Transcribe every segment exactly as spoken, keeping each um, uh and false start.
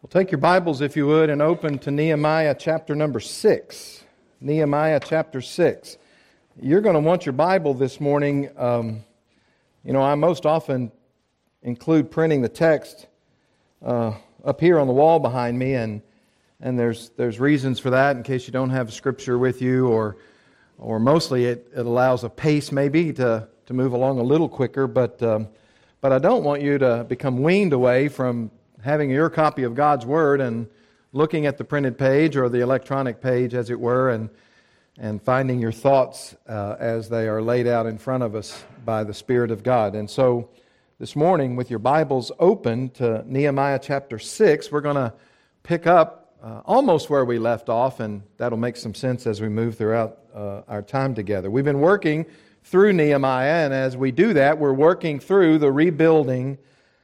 Well, take your Bibles, if you would, and open to Nehemiah chapter number six. Nehemiah chapter six. You're going to want your Bible this morning. Um, you know, I most often include printing the text uh, up here on the wall behind me, and and there's there's reasons for that in case you don't have Scripture with you, or or mostly it, it allows a pace maybe to, to move along a little quicker, but um, but I don't want you to become weaned away from having your copy of God's Word and looking at the printed page or the electronic page, as it were, and and finding your thoughts uh, as they are laid out in front of us by the Spirit of God. And so this morning, with your Bibles open to Nehemiah chapter six, we're going to pick up uh, almost where we left off, and that'll make some sense as we move throughout uh, our time together. We've been working through Nehemiah, and as we do that, we're working through the rebuilding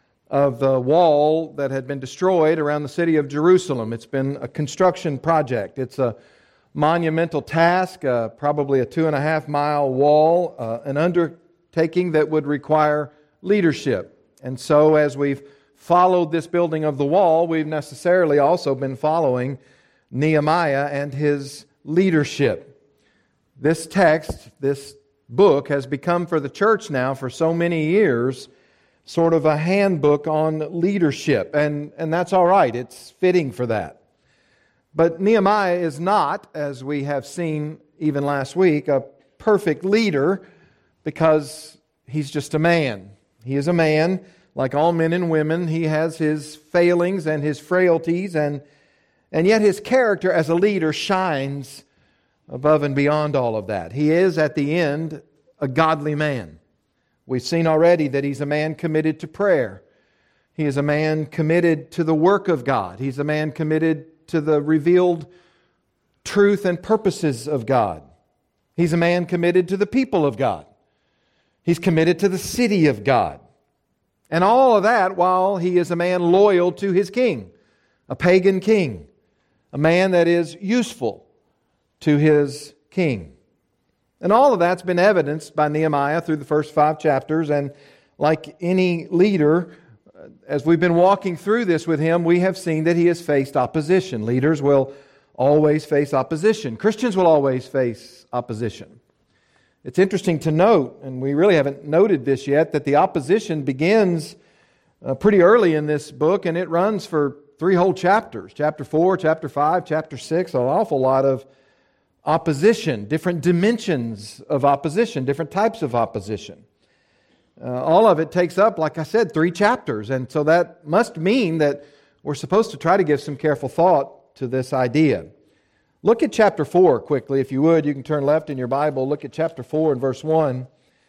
of the wall that had been destroyed around the city of Jerusalem. It's been a construction project. It's a monumental task, uh, probably a two and a half mile wall, uh, an undertaking that would require leadership. And so as we've followed this building of the wall, we've necessarily also been following Nehemiah and his leadership. This text, this book, has become for the church now for so many years sort of a handbook on leadership, and, and that's all right. It's fitting for that. But Nehemiah is not, as we have seen even last week, a perfect leader because he's just a man. He is a man, like all men and women. He has his failings and his frailties, and, and yet his character as a leader shines above and beyond all of that. He is, at the end, a godly man. We've seen already that he's a man committed to prayer. He is a man committed to the work of God. He's a man committed to the revealed truth and purposes of God. He's a man committed to the people of God. He's committed to the city of God. And all of that while he is a man loyal to his king, a pagan king, a man that is useful to his king. And all of that's been evidenced by Nehemiah through the first five chapters. And like any leader, as we've been walking through this with him, we have seen that he has faced opposition. Leaders will always face opposition. Christians will always face opposition. It's interesting to note, and we really haven't noted this yet, that the opposition begins uh, pretty early in this book, and it runs for three whole chapters. Chapter four, chapter five, chapter six, an awful lot of opposition, different dimensions of opposition, different types of opposition. Uh, all of it takes up, like I said, three chapters. And so that must mean that we're supposed to try to give some careful thought to this idea. Look at chapter four quickly, if you would. You can turn left in your Bible. Look at chapter four and verse one.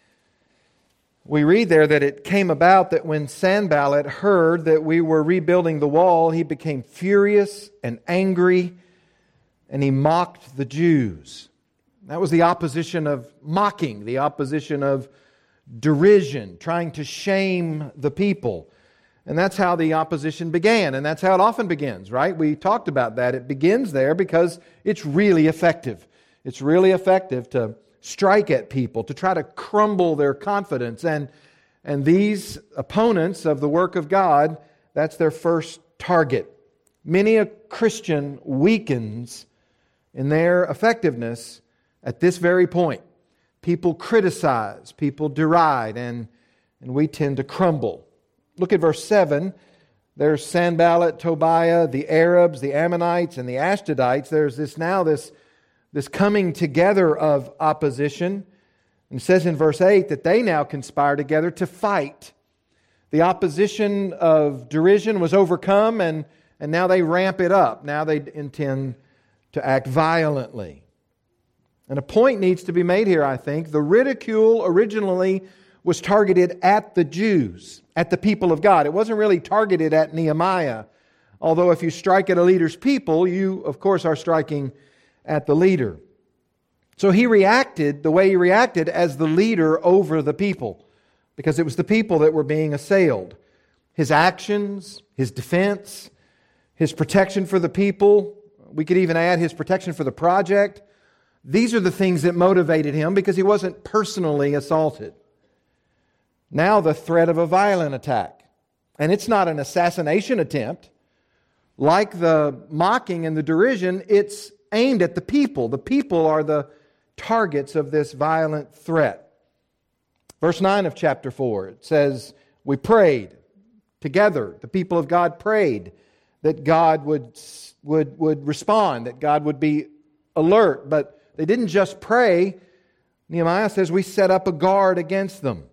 We read there that it came about that when Sanballat heard that we were rebuilding the wall, he became furious and angry, and he mocked the Jews. That was the opposition of mocking, the opposition of derision, trying to shame the people. And that's how the opposition began, and that's how it often begins, right? We talked about that. It begins there because it's really effective. It's really effective to strike at people, to try to crumble their confidence. And, and these opponents of the work of God, that's their first target. Many a Christian weakens in their effectiveness at this very point. People criticize, people deride, and, and we tend to crumble. Look at verse seven. There's Sanballat, Tobiah, the Arabs, the Ammonites, and the Ashdodites. There's this now this, this coming together of opposition. And it says in verse eight that they now conspire together to fight. The opposition of derision was overcome, and, and now they ramp it up. Now they intend to act violently. And a point needs to be made here, I think. The ridicule originally was targeted at the Jews, at the people of God. It wasn't really targeted at Nehemiah. Although if you strike at a leader's people, you, of course, are striking at the leader. So he reacted the way he reacted as the leader over the people, because it was the people that were being assailed. His actions, his defense, his protection for the people, we could even add his protection for the project. These are the things that motivated him because he wasn't personally assaulted. Now the threat of a violent attack. And it's not an assassination attempt like the mocking and the derision, it's aimed at the people. The people are the targets of this violent threat. Verse nine of chapter four, it says, we prayed together. The people of God prayed that God would, would, would respond, that God would be alert. But they didn't just pray. Nehemiah says we set up a guard against them.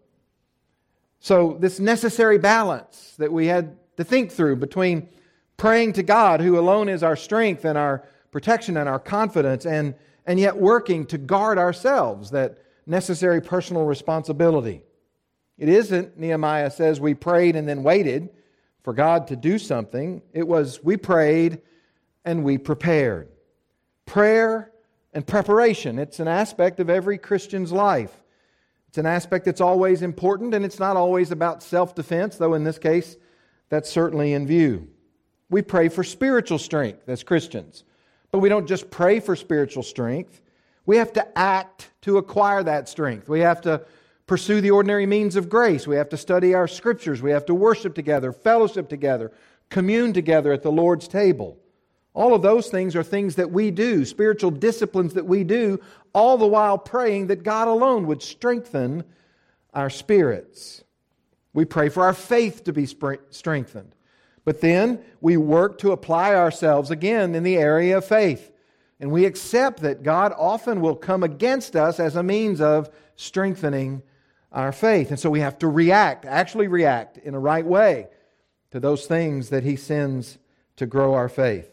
So this necessary balance that we had to think through between praying to God, who alone is our strength and our protection and our confidence, and, and yet working to guard ourselves, that necessary personal responsibility. It isn't, Nehemiah says, we prayed and then waited for God to do something. It was we prayed and we prepared. Prayer and preparation. It's an aspect of every Christian's life. It's an aspect that's always important, and it's not always about self-defense, though in this case, that's certainly in view. We pray for spiritual strength as Christians, but we don't just pray for spiritual strength. We have to act to acquire that strength. We have to pursue the ordinary means of grace. We have to study our Scriptures. We have to worship together, fellowship together, commune together at the Lord's table. All of those things are things that we do, spiritual disciplines that we do, all the while praying that God alone would strengthen our spirits. We pray for our faith to be strengthened. But then we work to apply ourselves again in the area of faith. And we accept that God often will come against us as a means of strengthening our faith. And so we have to react, actually react in a right way to those things that He sends to grow our faith.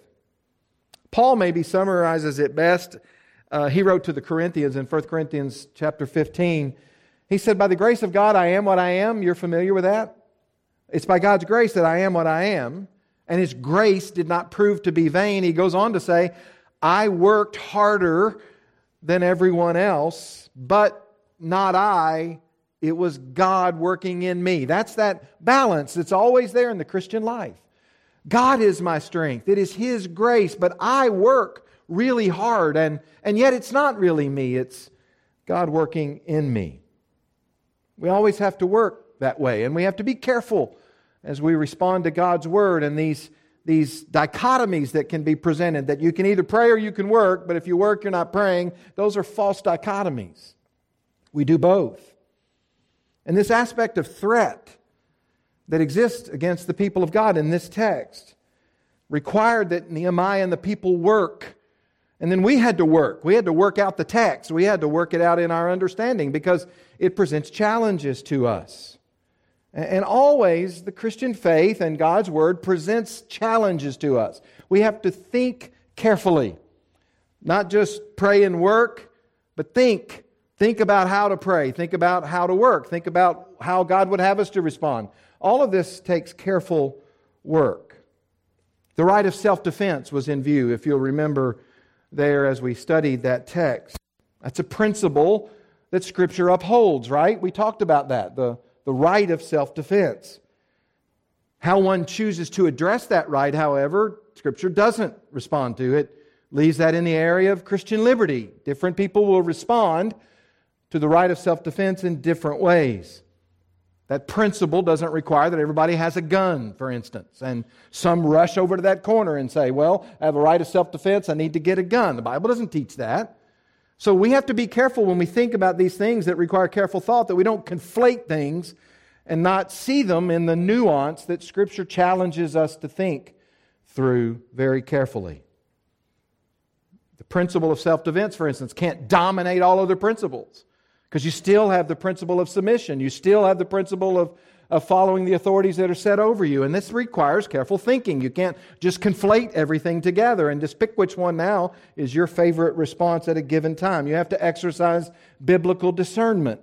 Paul maybe summarizes it best. Uh, he wrote to the Corinthians in First Corinthians chapter fifteen. He said, by the grace of God I am what I am. You're familiar with that? It's by God's grace that I am what I am. And His grace did not prove to be vain. He goes on to say, I worked harder than everyone else, but not I. It was God working in me. That's that balance that's always there in the Christian life. God is my strength. It is His grace, but I work really hard, and, and yet it's not really me. It's God working in me. We always have to work that way, and we have to be careful as we respond to God's Word and these, these dichotomies that can be presented, that you can either pray or you can work, but if you work, you're not praying. Those are false dichotomies. We do both. And this aspect of threat that exists against the people of God in this text required that Nehemiah and the people work. And then we had to work. We had to work out the text. We had to work it out in our understanding because it presents challenges to us. And always the Christian faith and God's Word presents challenges to us. We have to think carefully. Not just pray and work, but think. Think about how to pray. Think about how to work. Think about how God would have us to respond. All of this takes careful work. The right of self-defense was in view, if you'll remember there as we studied that text. That's a principle that Scripture upholds, right? We talked about that, the, the right of self-defense. How one chooses to address that right, however, Scripture doesn't respond to it. Leaves that in the area of Christian liberty. Different people will respond to the right of self-defense in different ways. That principle doesn't require that everybody has a gun, for instance, and some rush over to that corner and say, well, I have a right of self-defense, I need to get a gun. The Bible doesn't teach that. So we have to be careful when we think about these things that require careful thought, that we don't conflate things and not see them in the nuance that Scripture challenges us to think through very carefully. The principle of self-defense, for instance, can't dominate all other principles. Because you still have the principle of submission. You still have the principle of, of following the authorities that are set over you. And this requires careful thinking. You can't just conflate everything together and just pick which one now is your favorite response at a given time. You have to exercise biblical discernment.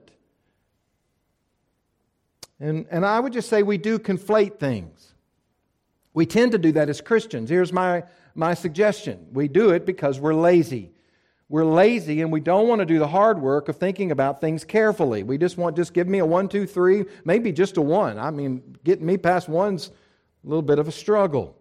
And, and I would just say we do conflate things. We tend to do that as Christians. Here's my, my suggestion. We do it because we're lazy. We're lazy and we don't want to do the hard work of thinking about things carefully. We just want, just give me a one, two, three, maybe just a one. I mean, getting me past one's a little bit of a struggle.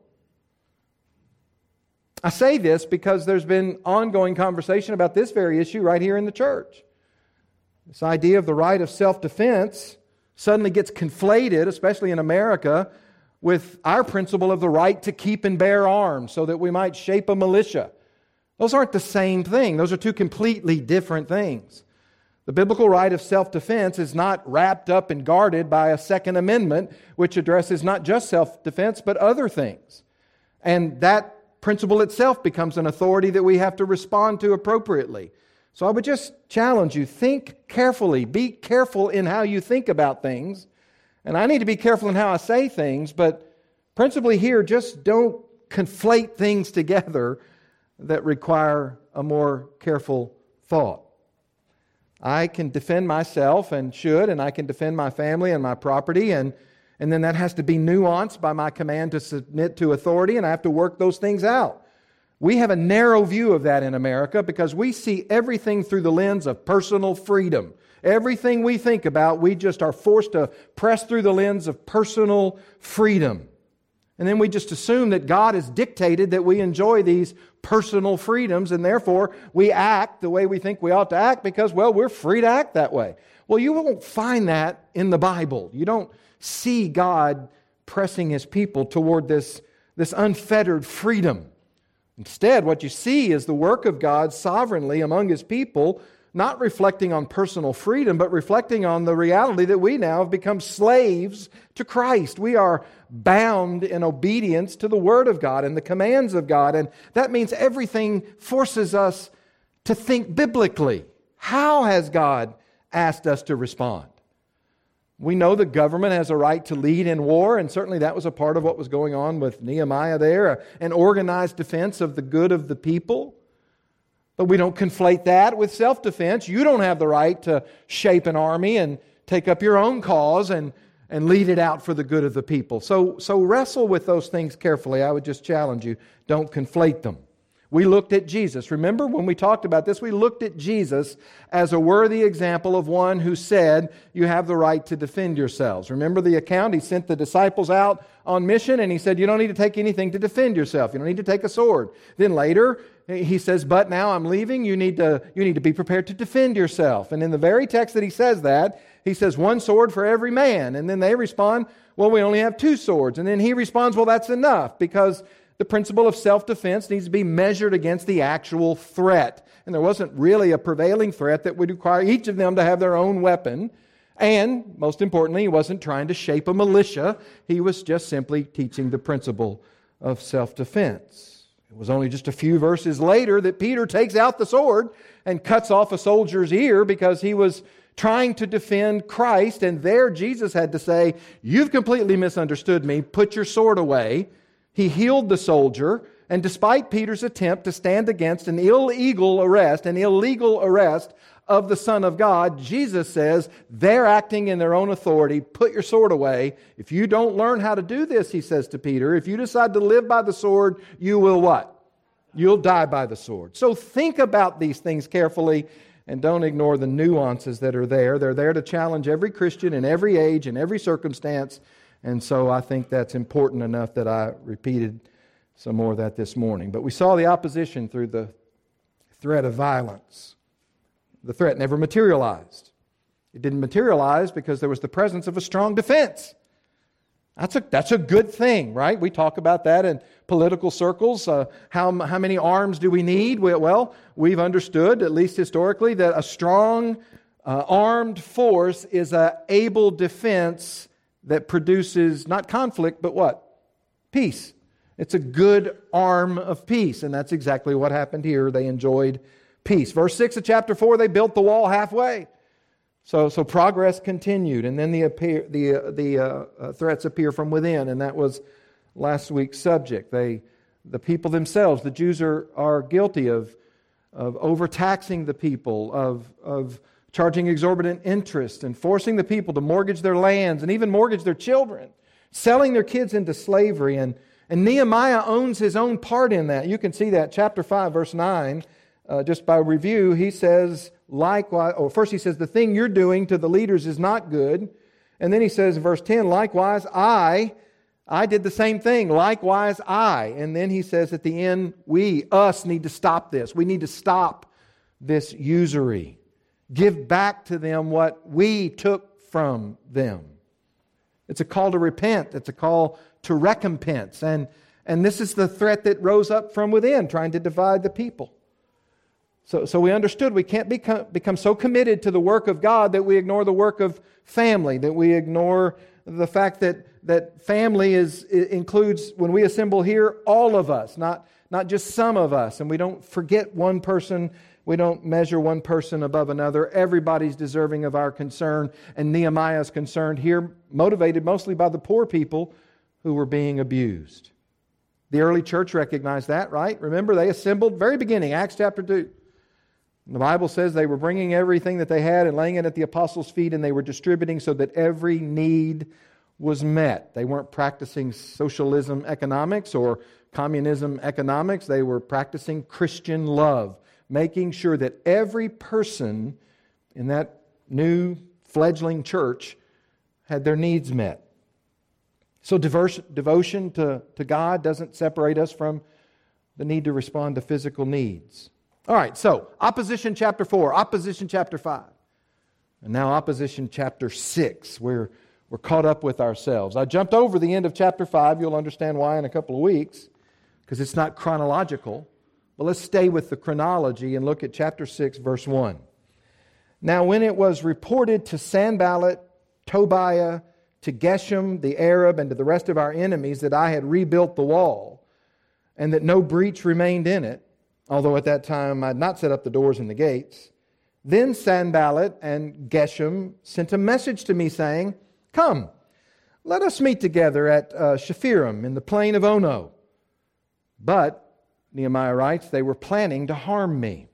I say this because there's been ongoing conversation about this very issue right here in the church. This idea of the right of self-defense suddenly gets conflated, especially in America, with our principle of the right to keep and bear arms so that we might shape a militia. Those aren't the same thing. Those are two completely different things. The biblical right of self-defense is not wrapped up and guarded by a Second Amendment, which addresses not just self-defense, but other things. And that principle itself becomes an authority that we have to respond to appropriately. So I would just challenge you, think carefully, be careful in how you think about things. And I need to be careful in how I say things, but principally here, just don't conflate things together that require a more careful thought. I can defend myself and should, and I can defend my family and my property, and, and then that has to be nuanced by my command to submit to authority, and I have to work those things out. We have a narrow view of that in America because we see everything through the lens of personal freedom. Everything we think about, we just are forced to press through the lens of personal freedom. And then we just assume that God has dictated that we enjoy these personal freedoms, and therefore we act the way we think we ought to act because, well, we're free to act that way. Well, you won't find that in the Bible. You don't see God pressing His people toward this, this unfettered freedom. Instead, what you see is the work of God sovereignly among His people, not reflecting on personal freedom, but reflecting on the reality that we now have become slaves to Christ. We are bound in obedience to the Word of God and the commands of God, and that means everything forces us to think biblically. How has God asked us to respond? We know the government has a right to lead in war, and certainly that was a part of what was going on with Nehemiah there, an organized defense of the good of the people. But we don't conflate that with self-defense. You don't have the right to shape an army and take up your own cause and, and lead it out for the good of the people. So, so wrestle with those things carefully. I would just challenge you, don't conflate them. We looked at Jesus. Remember when we talked about this, we looked at Jesus as a worthy example of one who said, you have the right to defend yourselves. Remember the account? He sent the disciples out on mission and He said, you don't need to take anything to defend yourself. You don't need to take a sword. Then later, He says, but now I'm leaving, you need to, you need to be prepared to defend yourself. And in the very text that He says that, He says, one sword for every man. And then they respond, well, we only have two swords. And then He responds, well, that's enough, because the principle of self-defense needs to be measured against the actual threat. And there wasn't really a prevailing threat that would require each of them to have their own weapon. And, most importantly, He wasn't trying to shape a militia. He was just simply teaching the principle of self-defense. It was only just a few verses later that Peter takes out the sword and cuts off a soldier's ear because he was trying to defend Christ. And there Jesus had to say, you've completely misunderstood me. Put your sword away. He healed the soldier. And despite Peter's attempt to stand against an illegal arrest, an illegal arrest of the Son of God, Jesus says, they're acting in their own authority. Put your sword away. If you don't learn how to do this, He says to Peter, if you decide to live by the sword, you will what? You'll die by the sword. So think about these things carefully and don't ignore the nuances that are there. They're there to challenge every Christian in every age and every circumstance. And so I think that's important enough that I repeated some more of that this morning. But we saw the opposition through the threat of violence. The threat never materialized. It didn't materialize because there was the presence of a strong defense. That's a, that's a good thing, right? We talk about that in political circles. Uh, how, how many arms do we need? Well, we've understood, at least historically, that a strong uh, armed force is an able defense that produces not conflict, but what? Peace. It's a good arm of peace, and that's exactly what happened here. They enjoyed peace. Verse six of chapter four, they built the wall halfway. So, so progress continued, and then the appear, the uh, the uh, uh, threats appear from within, and that was last week's subject. They, the people themselves, the Jews are are guilty of of overtaxing the people, of of charging exorbitant interest, and forcing the people to mortgage their lands and even mortgage their children, selling their kids into slavery. And, and Nehemiah owns his own part in that. You can see that, chapter five, verse nine, uh, just by review, he says, likewise, or first he says, the thing you're doing to the leaders is not good. And then he says in verse ten, likewise, I, I did the same thing. Likewise, I. And then he says at the end, we, us, need to stop this. We need to stop this usury. Give back to them what we took from them. It's a call to repent. It's a call to recompense. And, and this is the threat that rose up from within, trying to divide the people. So, so we understood we can't become, become so committed to the work of God that we ignore the work of family, that we ignore the fact that, that family is includes, when we assemble here, all of us, not, not just some of us. And we don't forget one person. We don't measure one person above another. Everybody's deserving of our concern. And Nehemiah is concerned here, motivated mostly by the poor people who were being abused. The early church recognized that, right? Remember, they assembled, very beginning, Acts chapter two. The Bible says they were bringing everything that they had and laying it at the apostles' feet, and they were distributing so that every need was met. They weren't practicing socialism economics or communism economics. They were practicing Christian love, making sure that every person in that new fledgling church had their needs met. So diverse, devotion to, to God doesn't separate us from the need to respond to physical needs. All right, so opposition chapter four, opposition chapter five, and now opposition chapter six. We're, we're caught up with ourselves. I jumped over the end of chapter five. You'll understand why in a couple of weeks, because it's not chronological. But let's stay with the chronology and look at chapter six, verse one. Now when it was reported to Sanballat, Tobiah, to Geshem the Arab, and to the rest of our enemies that I had rebuilt the wall, and that no breach remained in it, although at that time I had not set up the doors and the gates, then Sanballat and Geshem sent a message to me saying, "Come, let us meet together at uh, Shephirim in the plain of Ono." But, Nehemiah writes, they were planning to harm me.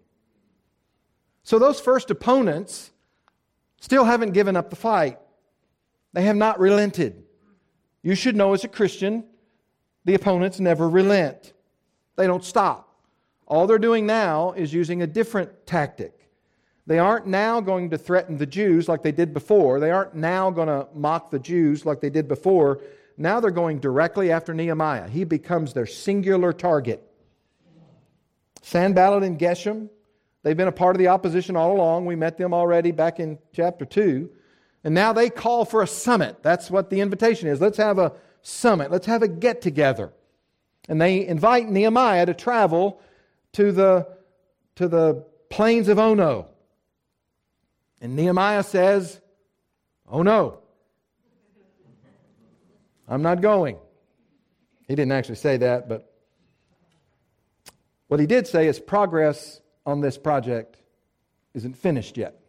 So those first opponents still haven't given up the fight. They have not relented. You should know as a Christian, the opponents never relent. They don't stop. All they're doing now is using a different tactic. They aren't now going to threaten the Jews like they did before. They aren't now going to mock the Jews like they did before. Now they're going directly after Nehemiah. He becomes their singular target. Sanballat and Geshem, they've been a part of the opposition all along. We met them already back in chapter two. And now they call for a summit. That's what the invitation is. Let's have a summit. Let's have a get-together. And they invite Nehemiah to travel to the, to the plains of Ono. And Nehemiah says, "Oh no, I'm not going." He didn't actually say that, but what he did say is progress on this project isn't finished yet.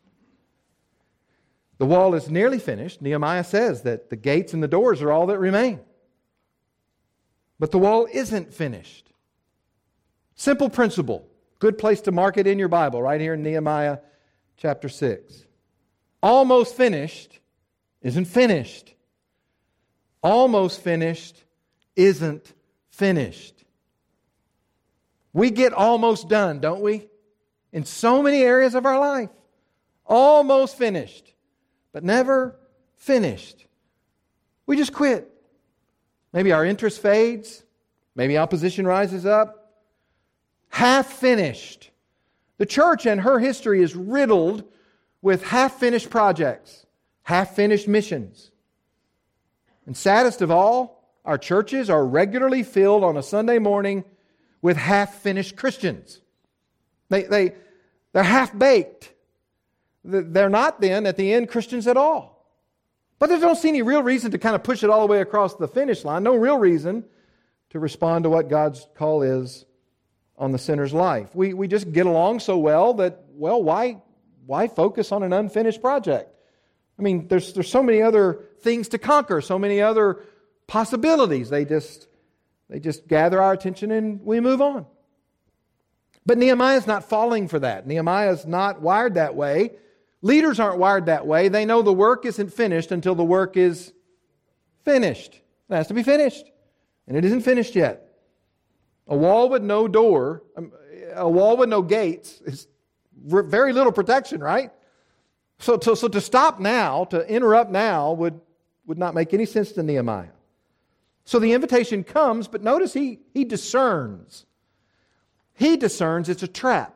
The wall is nearly finished. Nehemiah says that the gates and the doors are all that remain. But the wall isn't finished. Simple principle. Good place to mark it in your Bible, right here in Nehemiah chapter six. Almost finished isn't finished. Almost finished isn't finished. We get almost done, don't we? In so many areas of our life. Almost finished, but never finished. We just quit. Maybe our interest fades. Maybe opposition rises up. Half finished. The church and her history is riddled with half-finished projects, half-finished missions. And saddest of all, our churches are regularly filled on a Sunday morning with half-finished Christians. They, they, they're half-baked. They're not then, at the end, Christians at all. But they don't see any real reason to kind of push it all the way across the finish line. No real reason to respond to what God's call is on the sinner's life. We, we just get along so well that, well, why, why focus on an unfinished project? I mean, there's, there's so many other things to conquer, so many other possibilities. They just, they just gather our attention and we move on. But Nehemiah's not falling for that. Nehemiah's not wired that way. Leaders aren't wired that way. They know the work isn't finished until the work is finished. It has to be finished. And it isn't finished yet. A wall with no door, a wall with no gates is very little protection, right? So, so, so to stop now, to interrupt now, would, would not make any sense to Nehemiah. So the invitation comes, but notice he, he discerns. He discerns it's a trap.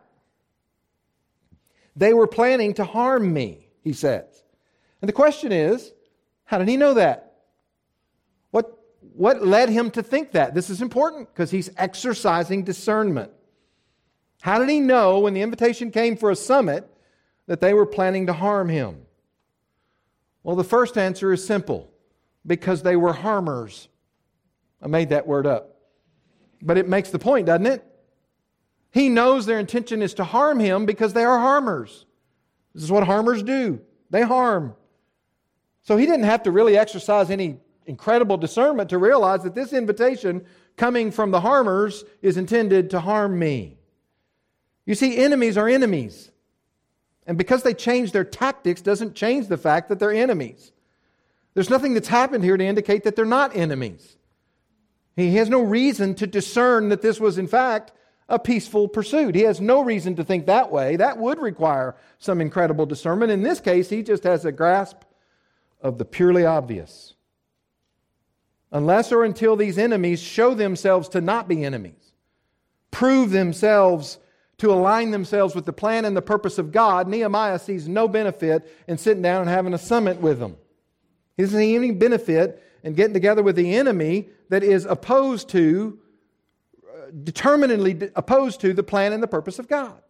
They were planning to harm me, he says. And the question is, how did he know that? What, what led him to think that? This is important because he's exercising discernment. How did he know when the invitation came for a summit that they were planning to harm him? Well, the first answer is simple. Because they were harmers. I made that word up. But it makes the point, doesn't it? He knows their intention is to harm him because they are harmers. This is what harmers do. They harm. So he didn't have to really exercise any incredible discernment to realize that this invitation coming from the harmers is intended to harm me. You see, enemies are enemies. And because they change their tactics doesn't change the fact that they're enemies. There's nothing that's happened here to indicate that they're not enemies. He has no reason to discern that this was in fact a peaceful pursuit. He has no reason to think that way. That would require some incredible discernment. In this case, he just has a grasp of the purely obvious. Unless or until these enemies show themselves to not be enemies, prove themselves to align themselves with the plan and the purpose of God, Nehemiah sees no benefit in sitting down and having a summit with them. He doesn't see any benefit in getting together with the enemy that is opposed to, uh, determinedly opposed to the plan and the purpose of God.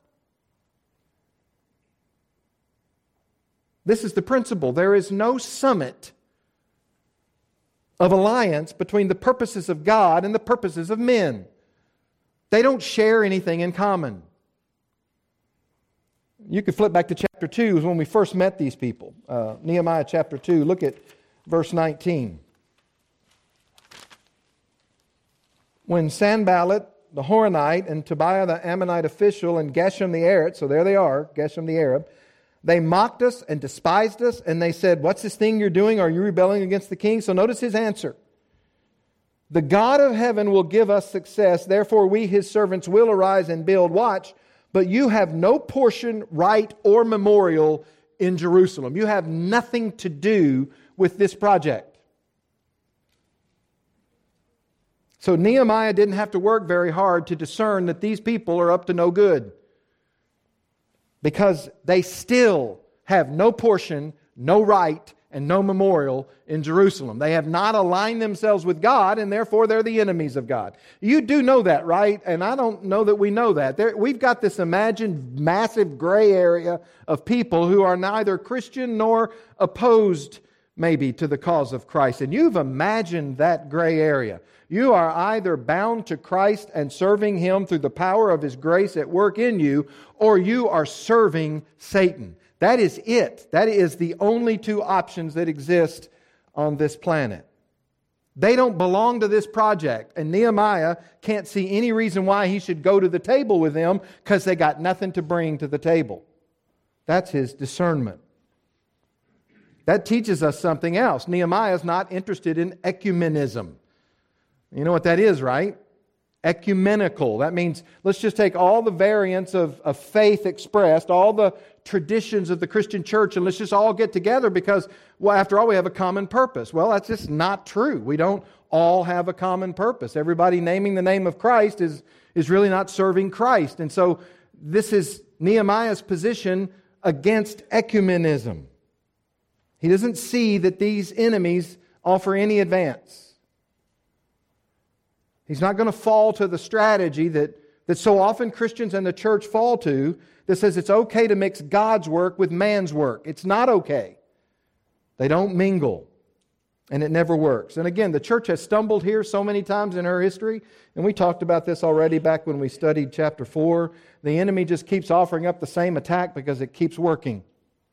This is the principle. There is no summit of alliance between the purposes of God and the purposes of men. They don't share anything in common. You could flip back to chapter two, is when we first met these people. Uh, Nehemiah chapter two, look at verse nineteen. When Sanballat the Horonite and Tobiah the Ammonite official and Geshem the Arab, so there they are, Geshem the Arab, they mocked us and despised us, and they said, "What's this thing you're doing? Are you rebelling against the king?" So notice his answer. "The God of heaven will give us success, therefore we, his servants, will arise and build." Watch. "But you have no portion, right, or memorial in Jerusalem." You have nothing to do with this project. So Nehemiah didn't have to work very hard to discern that these people are up to no good. Because they still have no portion, no right, and no memorial in Jerusalem. They have not aligned themselves with God, and therefore they're the enemies of God. You do know that, right? And I don't know that we know that. There, we've got this imagined massive gray area of people who are neither Christian nor opposed, maybe, to the cause of Christ. And you've imagined that gray area. You are either bound to Christ and serving Him through the power of His grace at work in you, or you are serving Satan. That is it. That is the only two options that exist on this planet. They don't belong to this project, and Nehemiah can't see any reason why he should go to the table with them because they got nothing to bring to the table. That's his discernment. That teaches us something else. Nehemiah is not interested in ecumenism. You know what that is, right? Ecumenical. That means let's just take all the variants of, of faith expressed, all the traditions of the Christian church, and let's just all get together because, well, after all, we have a common purpose. Well, that's just not true. We don't all have a common purpose. Everybody naming the name of Christ is, is really not serving Christ. And so this is Nehemiah's position against ecumenism. He doesn't see that these enemies offer any advance. He's not going to fall to the strategy that, that so often Christians and the church fall to that says it's okay to mix God's work with man's work. It's not okay. They don't mingle. And it never works. And again, the church has stumbled here so many times in her history. And we talked about this already back when we studied chapter four. The enemy just keeps offering up the same attack because it keeps working.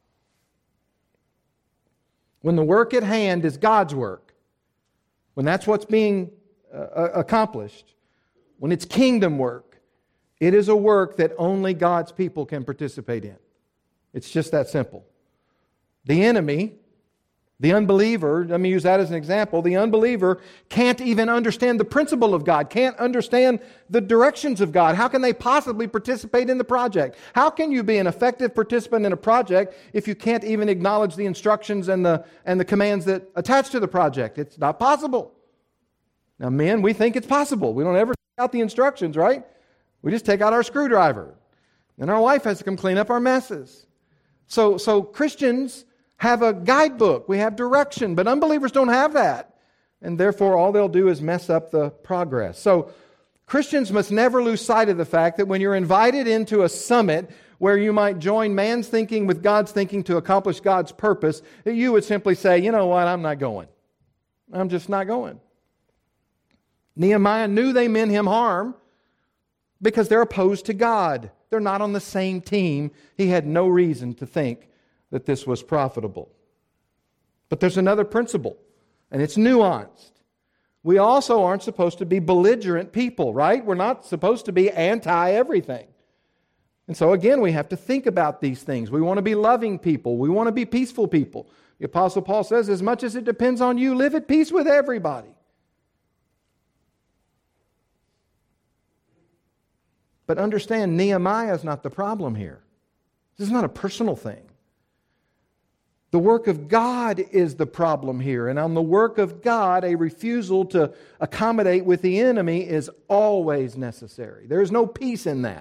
When the work at hand is God's work, when that's what's being uh, accomplished, when it's kingdom work, it is a work that only God's people can participate in. It's just that simple. The enemy, the unbeliever, let me use that as an example, the unbeliever can't even understand the principle of God, can't understand the directions of God. How can they possibly participate in the project? How can you be an effective participant in a project if you can't even acknowledge the instructions and the, and the commands that attach to the project? It's not possible. Now, men, we think it's possible. We don't ever take out the instructions, right? We just take out our screwdriver. And our wife has to come clean up our messes. So, so Christians have a guidebook. We have direction. But unbelievers don't have that. and therefore all they'll do is mess up the progress. So Christians must never lose sight of the fact that when you're invited into a summit where you might join man's thinking with God's thinking to accomplish God's purpose, that you would simply say, you know what, I'm not going. I'm just not going. Nehemiah knew they meant him harm because they're opposed to God. They're not on the same team. He had no reason to think that this was profitable. But there's another principle, and it's nuanced. We also aren't supposed to be belligerent people, right? We're not supposed to be anti-everything. And so again, we have to think about these things. We want to be loving people. We want to be peaceful people. The Apostle Paul says, as much as it depends on you, live at peace with everybody. But understand, Nehemiah is not the problem here. This is not a personal thing. The work of God is the problem here. And on the work of God, a refusal to accommodate with the enemy is always necessary. There is no peace in that.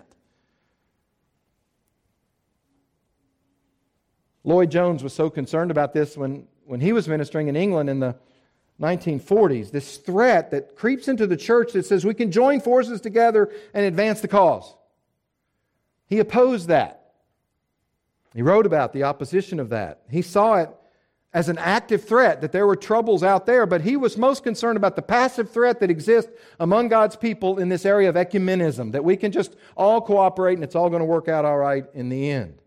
Lloyd Jones was so concerned about this when, when he was ministering in England in the nineteen forties. This threat that creeps into the church that says we can join forces together and advance the cause. He opposed that. He wrote about the opposition of that. He saw it as an active threat, that there were troubles out there, but he was most concerned about the passive threat that exists among God's people in this area of ecumenism, that we can just all cooperate and it's all going to work out all right in the end.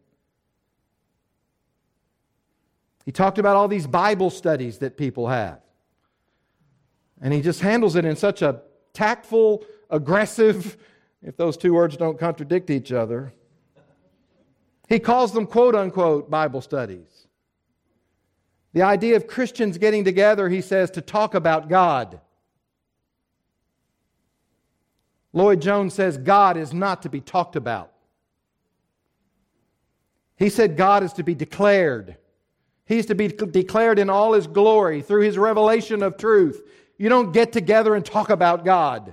He talked about all these Bible studies that people have. And he just handles it in such a tactful, aggressive, if those two words don't contradict each other. He calls them quote-unquote Bible studies. The idea of Christians getting together, he says, to talk about God. Lloyd Jones says God is not to be talked about. He said God is to be declared. He's to be declared in all His glory through His revelation of truth. You don't get together and talk about God.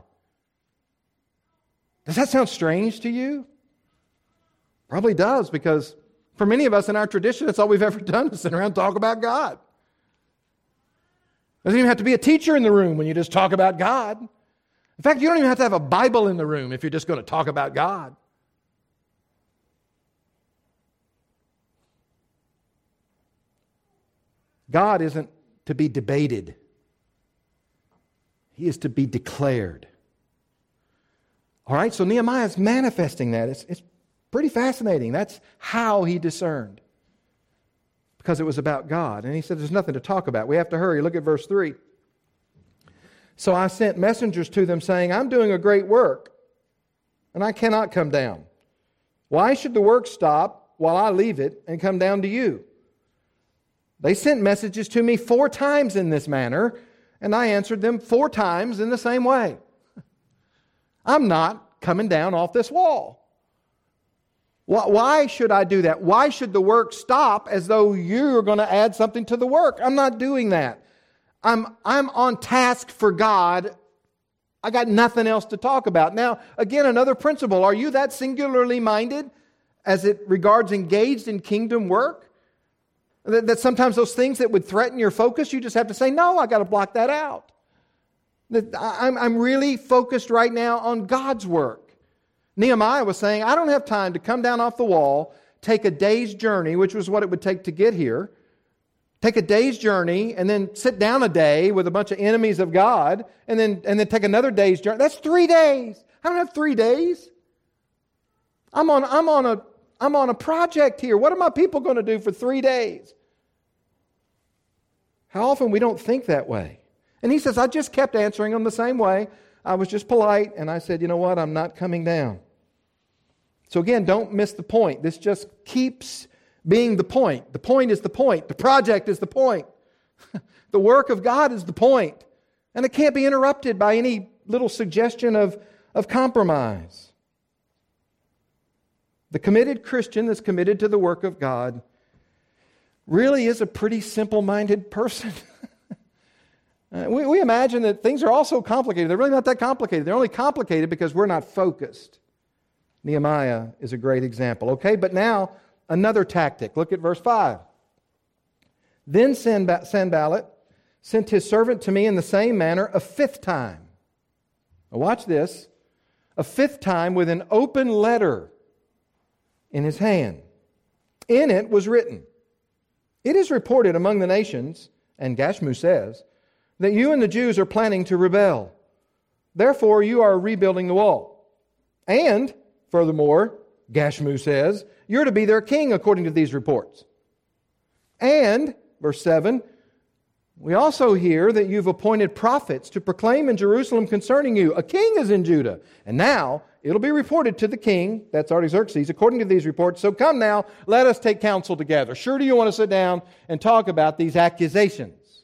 Does that sound strange to you? Probably does, because for many of us in our tradition, that's all we've ever done is sit around and talk about God. Doesn't even have to be a teacher in the room when you just talk about God. In fact, you don't even have to have a Bible in the room if you're just going to talk about God. God isn't to be debated. He is to be declared. All right, so Nehemiah is manifesting that. It's, it's pretty fascinating. That's how he discerned. Because it was about God. And he said there's nothing to talk about. We have to hurry. Look at verse three. So I sent messengers to them saying, I'm doing a great work, and I cannot come down. Why should the work stop while I leave it and come down to you? They sent messages to me four times in this manner, and I answered them four times in the same way. I'm not coming down off this wall. Why should I do that? Why should the work stop as though you're going to add something to the work? I'm not doing that. I'm, I'm on task for God. I got nothing else to talk about. Now, again, another principle. Are you that singularly minded as it regards engaged in kingdom work? That, that sometimes those things that would threaten your focus, you just have to say, no, I got to block that out. That I'm, I'm really focused right now on God's work. Nehemiah was saying, I don't have time to come down off the wall, take a day's journey, which was what it would take to get here, take a day's journey, and then sit down a day with a bunch of enemies of God, and then, and then take another day's journey. That's three days. I don't have three days. I'm on, I'm on a, I'm on a project here. What are my people going to do for three days? How often we don't think that way. And he says, I just kept answering them the same way. I was just polite, and I said, you know what, I'm not coming down. So again, don't miss the point. This just keeps being the point. The point is the point. The project is the point. The work of God is the point. And it can't be interrupted by any little suggestion of, of compromise. The committed Christian that's committed to the work of God really is a pretty simple-minded person. uh, we, we imagine that things are all so complicated. They're really not that complicated. They're only complicated because we're not focused. Nehemiah is a great example. Okay, but now another tactic. Look at verse five. Then Sanballat, sent his servant to me in the same manner a fifth time. Now watch this. A fifth time with an open letter in his hand. In it was written, "It is reported among the nations," and Gashmu says, "that you and the Jews are planning to rebel. Therefore you are rebuilding the wall. And, furthermore," Gashmu says, "you're to be their king according to these reports. And," verse seven, "we also hear that you've appointed prophets to proclaim in Jerusalem concerning you, a king is in Judah. And now it'll be reported to the king," that's Artaxerxes, "according to these reports. So come now, let us take counsel together." Sure do you want to sit down and talk about these accusations?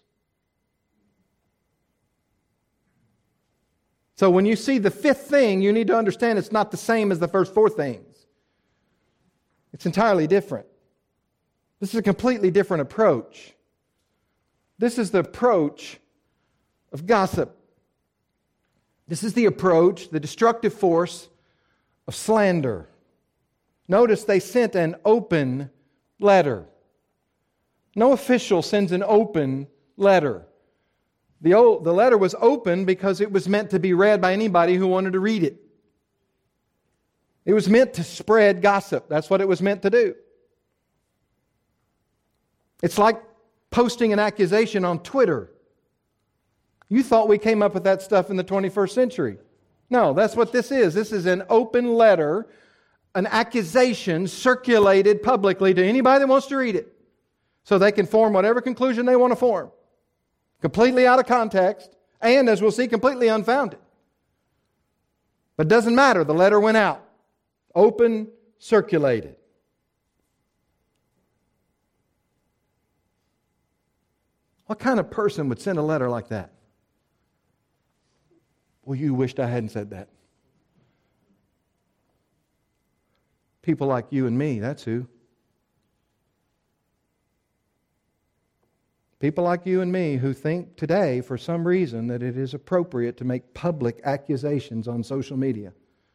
So when you see the fifth thing, you need to understand it's not the same as the first four things. It's entirely different. This is a completely different approach. This is the approach of gossip. This is the approach, the destructive force of slander. Notice they sent an open letter. No official sends an open letter. The, old, the letter was open because it was meant to be read by anybody who wanted to read it. It was meant to spread gossip. That's what it was meant to do. It's like posting an accusation on Twitter. You thought we came up with that stuff in the twenty-first century. No, that's what this is. This is an open letter, an accusation circulated publicly to anybody that wants to read it, so they can form whatever conclusion they want to form. Completely out of context, and as we'll see, completely unfounded. But it doesn't matter. The letter went out. Open, circulated. What kind of person would send a letter like that? Well, you wished I hadn't said that. People like you and me, that's who. People like you and me who think today, for some reason, that it is appropriate to make public accusations on social media.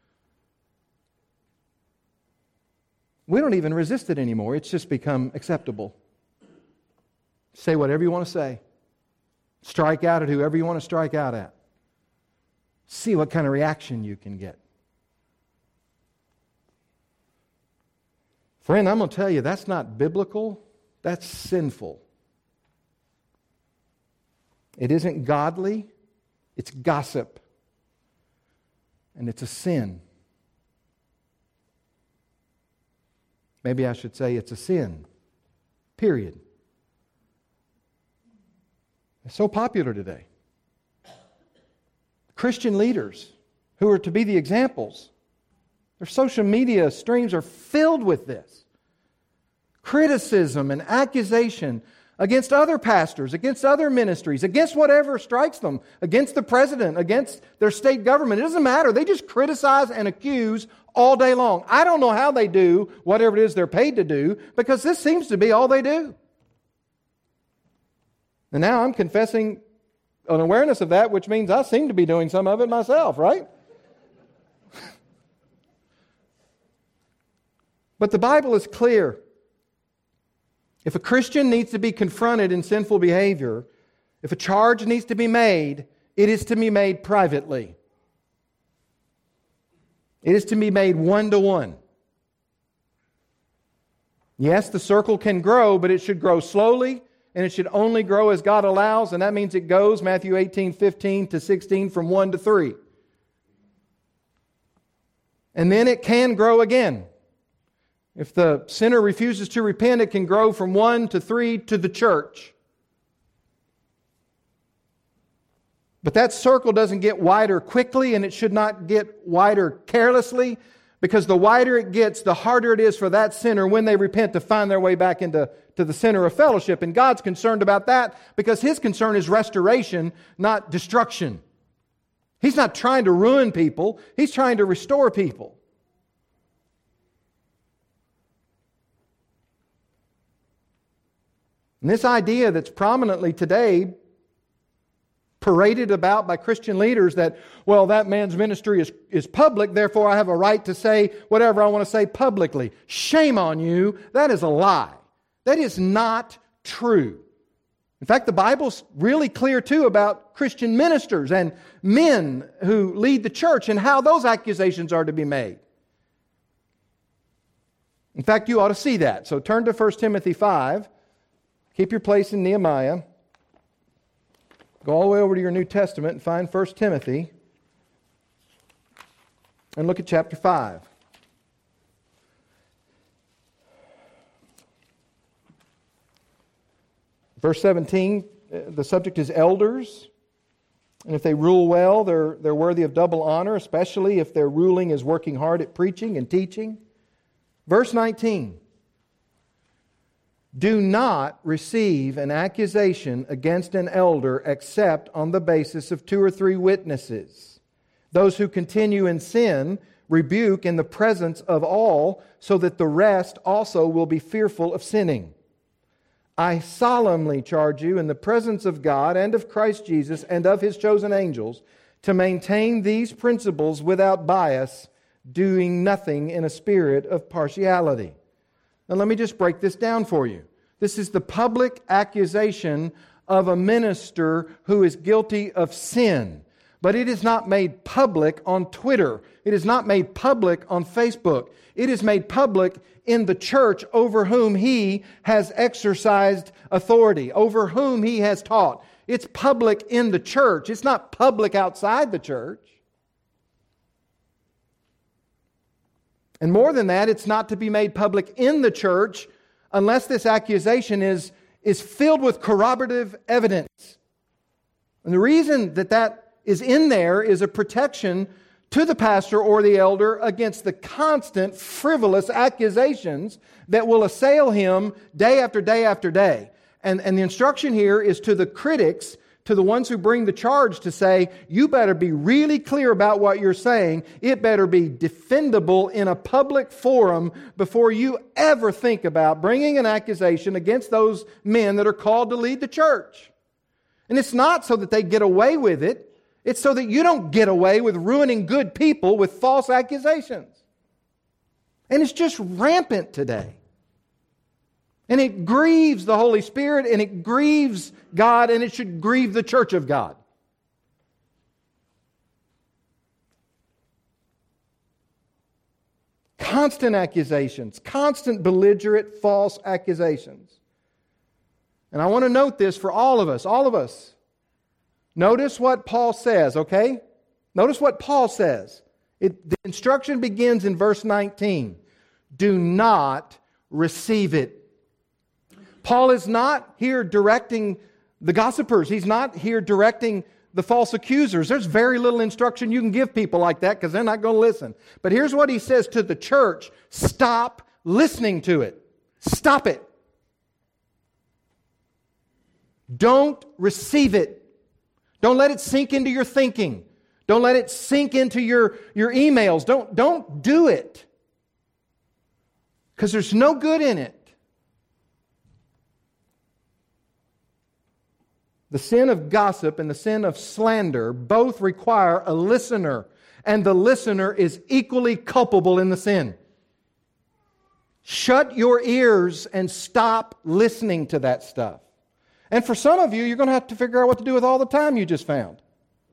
We don't even resist it anymore. It's just become acceptable. Say whatever you want to say. Strike out at whoever you want to strike out at. See what kind of reaction you can get. Friend, I'm going to tell you, that's not biblical. That's sinful. It isn't godly. It's gossip. And it's a sin. Maybe I should say it's a sin. Period. It's so popular today. Christian leaders who are to be the examples, their social media streams are filled with this. Criticism and accusation against other pastors, against other ministries, against whatever strikes them, against the president, against their state government. It doesn't matter. They just criticize and accuse all day long. I don't know how they do whatever it is they're paid to do, because this seems to be all they do. And now I'm confessing an awareness of that, which means I seem to be doing some of it myself, right? But the Bible is clear. If a Christian needs to be confronted in sinful behavior, if a charge needs to be made, it is to be made privately. It is to be made one-to-one. Yes, the circle can grow, but it should grow slowly, and it should only grow as God allows, and that means it goes, Matthew eighteen, fifteen to sixteen, from one to three. And then it can grow again. If the sinner refuses to repent, it can grow from one to three to the church. But that circle doesn't get wider quickly, and it should not get wider carelessly, because the wider it gets, the harder it is for that sinner when they repent to find their way back into to the center of fellowship. And God's concerned about that because His concern is restoration, not destruction. He's not trying to ruin people. He's trying to restore people. And this idea that's prominently today paraded about by Christian leaders that, well, that man's ministry is, is public, therefore I have a right to say whatever I want to say publicly. Shame on you. That is a lie. That is not true. In fact, the Bible's really clear too about Christian ministers and men who lead the church and how those accusations are to be made. In fact, you ought to see that. So turn to First Timothy five. Keep your place in Nehemiah. Go all the way over to your New Testament and find First Timothy. And look at chapter five. Verse seventeen, the subject is elders. And if they rule well, they're, they're worthy of double honor, especially if their ruling is working hard at preaching and teaching. Verse nineteen, do not receive an accusation against an elder except on the basis of two or three witnesses. Those who continue in sin rebuke in the presence of all, so that the rest also will be fearful of sinning. I solemnly charge you in the presence of God and of Christ Jesus and of His chosen angels to maintain these principles without bias, doing nothing in a spirit of partiality. Now let me just break this down for you. This is the public accusation of a minister who is guilty of sin. But it is not made public on Twitter. It is not made public on Facebook. It is made public in the church over whom he has exercised authority, over whom he has taught. It's public in the church. It's not public outside the church. And more than that, it's not to be made public in the church unless this accusation is, is filled with corroborative evidence. And the reason that that is in there is a protection to the pastor or the elder against the constant frivolous accusations that will assail him day after day after day. And, and the instruction here is to the critics, to the ones who bring the charge, to say, you better be really clear about what you're saying. It better be defendable in a public forum before you ever think about bringing an accusation against those men that are called to lead the church. And it's not so that they get away with it. It's so that you don't get away with ruining good people with false accusations. And it's just rampant today. And it grieves the Holy Spirit, and it grieves God, and it should grieve the church of God. Constant accusations, constant belligerent false accusations. And I want to note this for all of us, all of us. Notice what Paul says, okay? Notice what Paul says. It, the instruction begins in verse nineteen. Do not receive it. Paul is not here directing the gossipers. He's not here directing the false accusers. There's very little instruction you can give people like that because they're not going to listen. But here's what he says to the church. Stop listening to it. Stop it. Don't receive it. Don't let it sink into your thinking. Don't let it sink into your, your emails. Don't, don't do it. Because there's no good in it. The sin of gossip and the sin of slander both require a listener, and the listener is equally culpable in the sin. Shut your ears and stop listening to that stuff. And for some of you, you're going to have to figure out what to do with all the time you just found.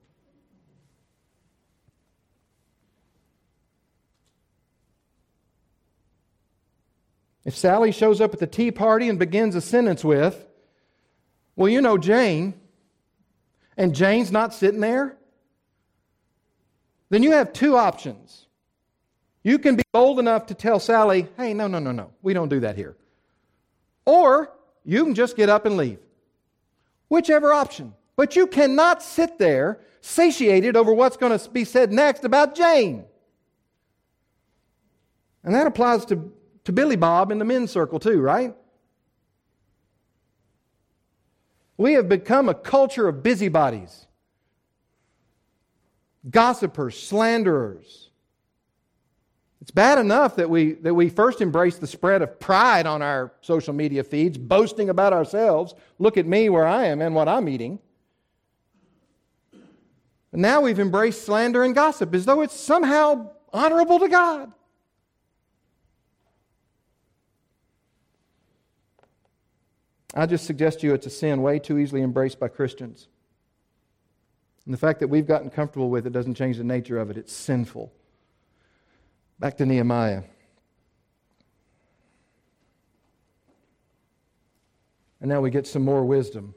If Sally shows up at the tea party and begins a sentence with, well, you know Jane, and Jane's not sitting there, then you have two options. You can be bold enough to tell Sally, hey, no, no, no, no, we don't do that here. Or you can just get up and leave. Whichever option. But you cannot sit there satiated over what's going to be said next about Jane. And that applies to, to Billy Bob in the men's circle too, right? We have become a culture of busybodies. Gossipers, slanderers. It's bad enough that we that we first embrace the spread of pride on our social media feeds, boasting about ourselves. Look at me where I am and what I'm eating. And now we've embraced slander and gossip as though it's somehow honorable to God. I just suggest to you it's a sin way too easily embraced by Christians. And the fact that we've gotten comfortable with it doesn't change the nature of it. It's sinful. Back to Nehemiah. And now we get some more wisdom.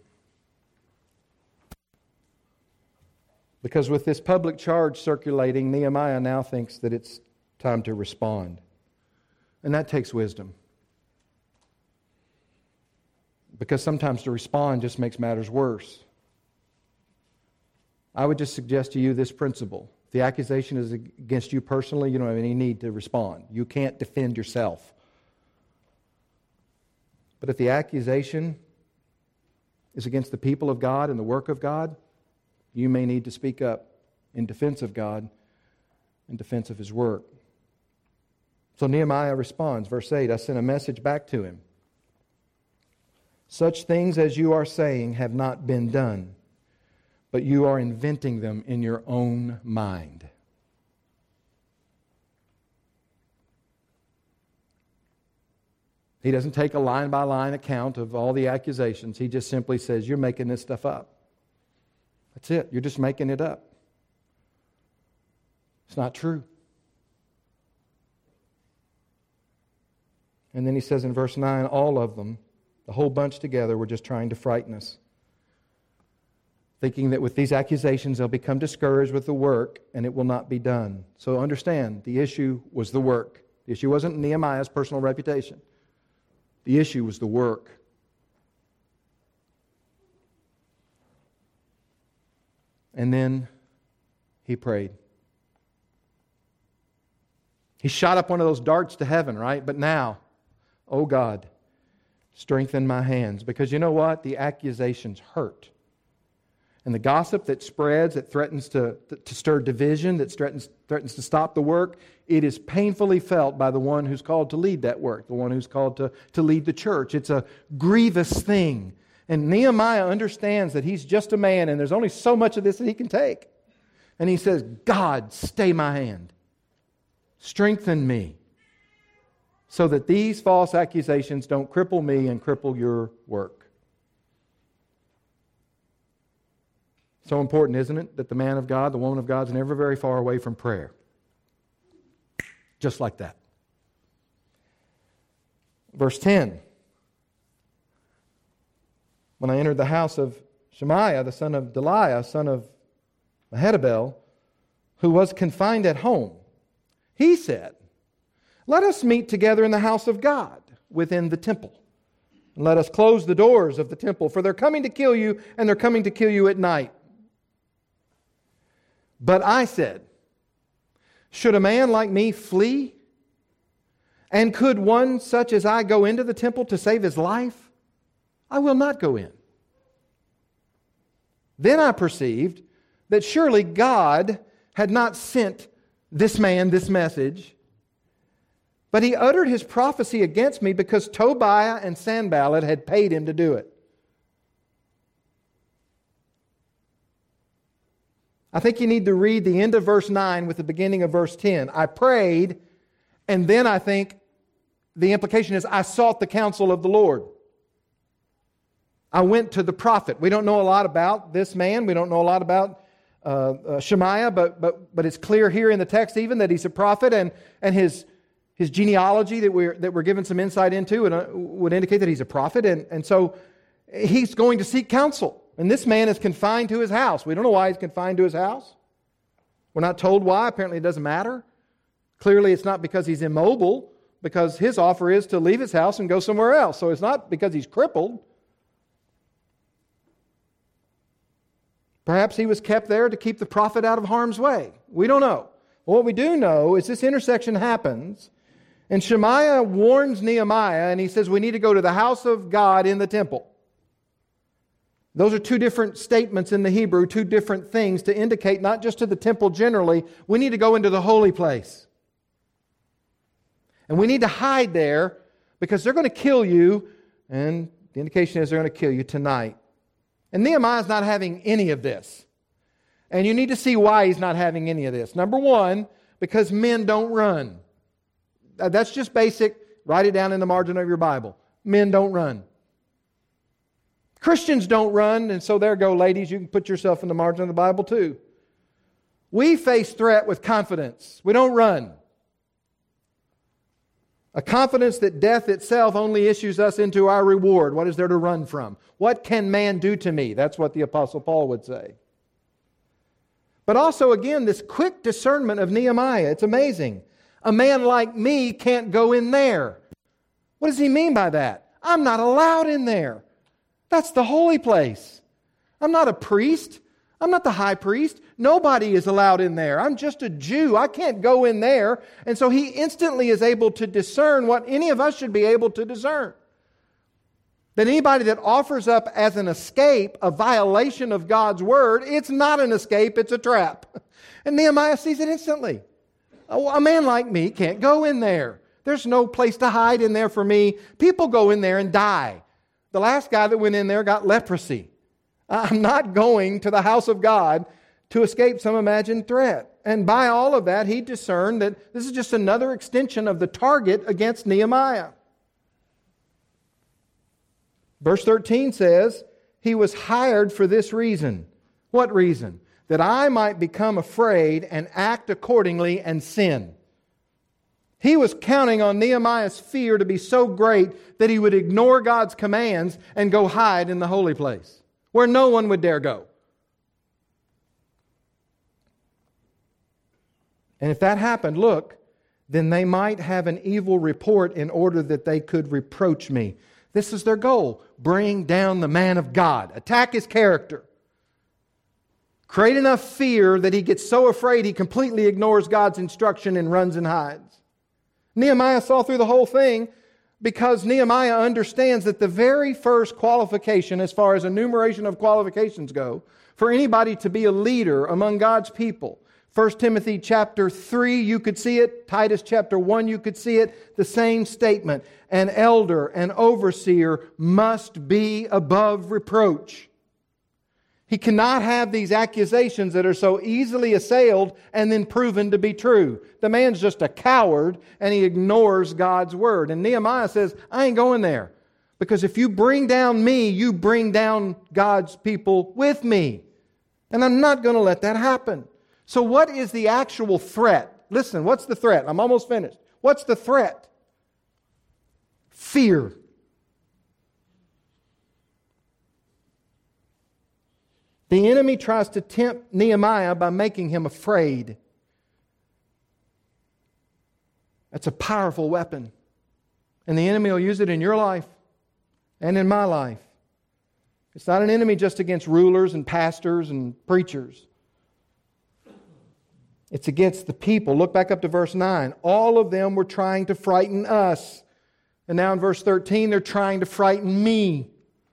Because with this public charge circulating, Nehemiah now thinks that it's time to respond. And that takes wisdom. Because sometimes to respond just makes matters worse. I would just suggest to you this principle. If the accusation is against you personally, you don't have any need to respond. You can't defend yourself. But if the accusation is against the people of God and the work of God, you may need to speak up in defense of God, in defense of His work. So Nehemiah responds, verse eight, I sent a message back to him. Such things as you are saying have not been done, but you are inventing them in your own mind. He doesn't take a line-by-line account of all the accusations. He just simply says, you're making this stuff up. That's it. You're just making it up. It's not true. And then he says in verse nine, all of them, the whole bunch together, were just trying to frighten us, thinking that with these accusations they'll become discouraged with the work and it will not be done. So understand, the issue was the work. The issue wasn't Nehemiah's personal reputation. The issue was the work. And then he prayed. He shot up one of those darts to heaven, right? But now, oh God, strengthen my hands. Because you know what? The accusations hurt. And the gossip that spreads, that threatens to, to stir division, that threatens, threatens to stop the work, it is painfully felt by the one who's called to lead that work, the one who's called to, to lead the church. It's a grievous thing. And Nehemiah understands that he's just a man and there's only so much of this that he can take. And he says, God, stay my hand. Strengthen me so that these false accusations don't cripple me and cripple your work. So important, isn't it, that the man of God, the woman of God, is never very far away from prayer. Just like that. Verse ten. When I entered the house of Shemaiah, the son of Delaiah, son of Mehetabel, who was confined at home, he said, let us meet together in the house of God within the temple. And let us close the doors of the temple, for they're coming to kill you, and they're coming to kill you at night. But I said, should a man like me flee? And could one such as I go into the temple to save his life? I will not go in. Then I perceived that surely God had not sent this man this message, but he uttered his prophecy against me because Tobiah and Sanballat had paid him to do it. I think you need to read the end of verse nine with the beginning of verse ten. I prayed, and then I think the implication is I sought the counsel of the Lord. I went to the prophet. We don't know a lot about this man. We don't know a lot about uh, uh, Shemaiah, but, but, but it's clear here in the text even that he's a prophet, and, and his, his genealogy that we're, that we're given some insight into and, uh, would indicate that he's a prophet. And, and so he's going to seek counsel. And this man is confined to his house. We don't know why he's confined to his house. We're not told why. Apparently it doesn't matter. Clearly it's not because he's immobile, because his offer is to leave his house and go somewhere else. So it's not because he's crippled. Perhaps he was kept there to keep the prophet out of harm's way. We don't know. What we do know is this intersection happens, and Shemaiah warns Nehemiah, and he says we need to go to the house of God in the temple. Those are two different statements in the Hebrew, two different things to indicate not just to the temple generally, we need to go into the holy place. And we need to hide there because they're going to kill you, and the indication is they're going to kill you tonight. And Nehemiah's not having any of this. And you need to see why he's not having any of this. Number one, because men don't run. That's just basic. Write it down in the margin of your Bible. Men don't run. Christians don't run, and so there go, ladies. You can put yourself in the margin of the Bible too. We face threat with confidence. We don't run. A confidence that death itself only issues us into our reward. What is there to run from? What can man do to me? That's what the Apostle Paul would say. But also, again, this quick discernment of Nehemiah. It's amazing. A man like me can't go in there. What does he mean by that? I'm not allowed in there. That's the holy place. I'm not a priest. I'm not the high priest. Nobody is allowed in there. I'm just a Jew. I can't go in there. And so he instantly is able to discern what any of us should be able to discern. That anybody that offers up as an escape a violation of God's word, it's not an escape, it's a trap. And Nehemiah sees it instantly. A man like me can't go in there. There's no place to hide in there for me. People go in there and die. The last guy that went in there got leprosy. I'm not going to the house of God to escape some imagined threat. And by all of that, he discerned that this is just another extension of the target against Nehemiah. Verse thirteen says, he was hired for this reason. What reason? That I might become afraid and act accordingly and sin. He was counting on Nehemiah's fear to be so great that he would ignore God's commands and go hide in the holy place, where no one would dare go. And if that happened, look, then they might have an evil report in order that they could reproach me. This is their goal. Bring down the man of God. Attack his character. Create enough fear that he gets so afraid he completely ignores God's instruction and runs and hides. Nehemiah saw through the whole thing because Nehemiah understands that the very first qualification, as far as enumeration of qualifications go, for anybody to be a leader among God's people, First Timothy chapter three, you could see it. Titus chapter one, you could see it. The same statement. An elder, an overseer must be above reproach. He cannot have these accusations that are so easily assailed and then proven to be true. The man's just a coward and he ignores God's word. And Nehemiah says, I ain't going there. Because if you bring down me, you bring down God's people with me. And I'm not going to let that happen. So what is the actual threat? Listen, what's the threat? I'm almost finished. What's the threat? Fear. The enemy tries to tempt Nehemiah by making him afraid. That's a powerful weapon. And the enemy will use it in your life and in my life. It's not an enemy just against rulers and pastors and preachers. It's against the people. Look back up to verse nine. All of them were trying to frighten us. And now in verse thirteen, they're trying to frighten me.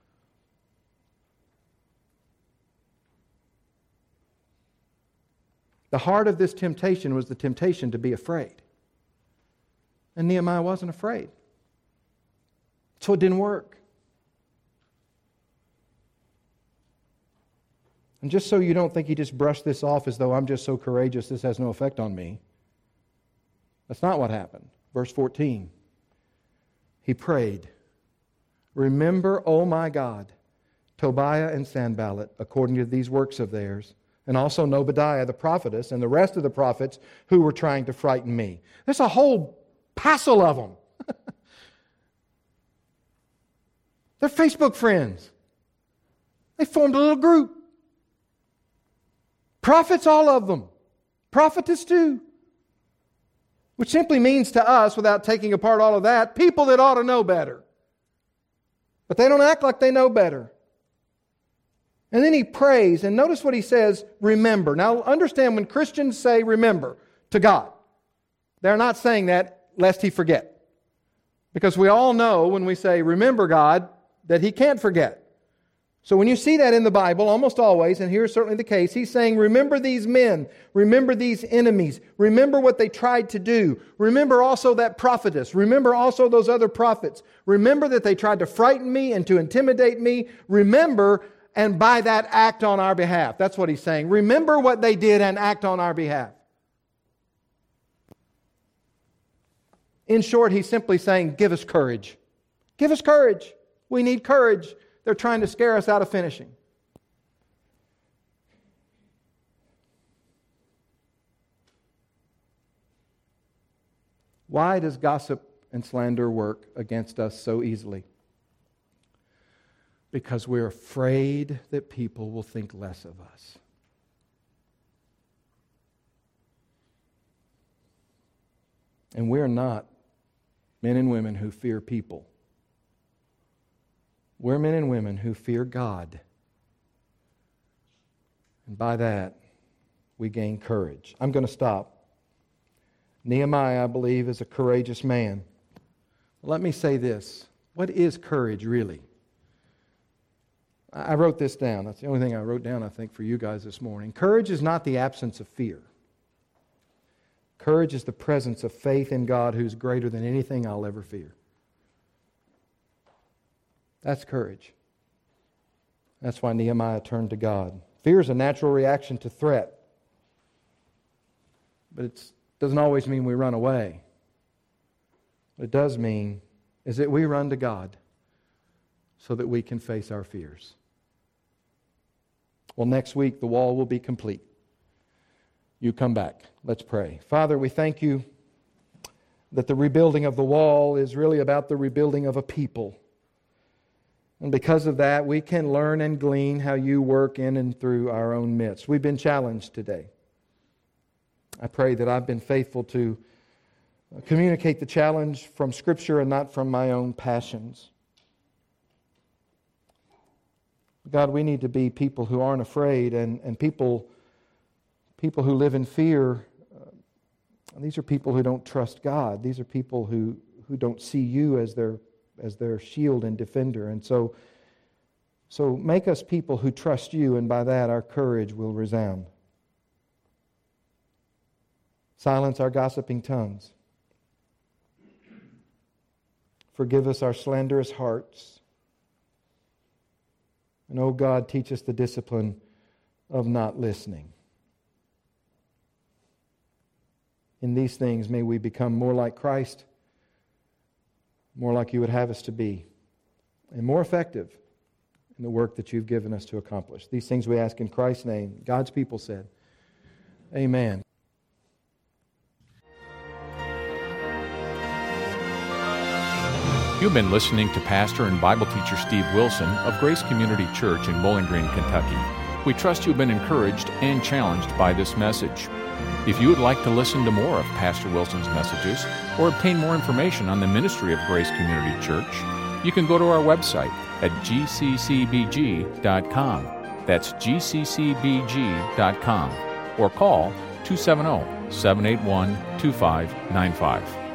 The heart of this temptation was the temptation to be afraid. And Nehemiah wasn't afraid. So it didn't work. And just so you don't think he just brushed this off as though I'm just so courageous, this has no effect on me. That's not what happened. Verse fourteen. He prayed, remember, O my God, Tobiah and Sanballat, according to these works of theirs, and also Nobidiah the prophetess and the rest of the prophets who were trying to frighten me. There's a whole passel of them. They're Facebook friends. They formed a little group. Prophets, all of them. Prophetess too. Which simply means to us, without taking apart all of that, people that ought to know better. But they don't act like they know better. And then he prays, and notice what he says, remember. Now understand, when Christians say remember to God, they're not saying that lest he forget. Because we all know when we say remember God, that he can't forget. So when you see that in the Bible, almost always, and here's certainly the case, he's saying, remember these men, remember these enemies, remember what they tried to do, remember also that prophetess, remember also those other prophets, remember that they tried to frighten me and to intimidate me, remember, and by that act on our behalf. That's what he's saying. Remember what they did and act on our behalf. In short, he's simply saying, give us courage. Give us courage. We need courage. They're trying to scare us out of finishing. Why does gossip and slander work against us so easily? Because we're afraid that people will think less of us. And we're not men and women who fear people. We're men and women who fear God. And by that, we gain courage. I'm going to stop. Nehemiah, I believe, is a courageous man. Let me say this. What is courage really? I wrote this down. That's the only thing I wrote down, I think, for you guys this morning. Courage is not the absence of fear. Courage is the presence of faith in God who's greater than anything I'll ever fear. That's courage. That's why Nehemiah turned to God. Fear is a natural reaction to threat. But it doesn't always mean we run away. What it does mean is that we run to God so that we can face our fears. Well, next week the wall will be complete. You come back. Let's pray. Father, we thank you that the rebuilding of the wall is really about the rebuilding of a people. And because of that, we can learn and glean how you work in and through our own midst. We've been challenged today. I pray that I've been faithful to communicate the challenge from Scripture and not from my own passions. God, we need to be people who aren't afraid, and, and people, people who live in fear. Uh, these are people who don't trust God. These are people who, who don't see you as their as their shield and defender. And so, so make us people who trust you, and by that our courage will resound. Silence our gossiping tongues. Forgive us our slanderous hearts. And, oh God, teach us the discipline of not listening. In these things, may we become more like Christ, more like you would have us to be, and more effective in the work that you've given us to accomplish. These things we ask in Christ's name. God's people said, amen. You've been listening to Pastor and Bible teacher Steve Wilson of Grace Community Church in Bowling Green, Kentucky. We trust you've been encouraged and challenged by this message. If you would like to listen to more of Pastor Wilson's messages or obtain more information on the ministry of Grace Community Church, you can go to our website at g c c b g dot com. That's g c c b g dot com. Or call two seven zero, seven eight one, two five nine five.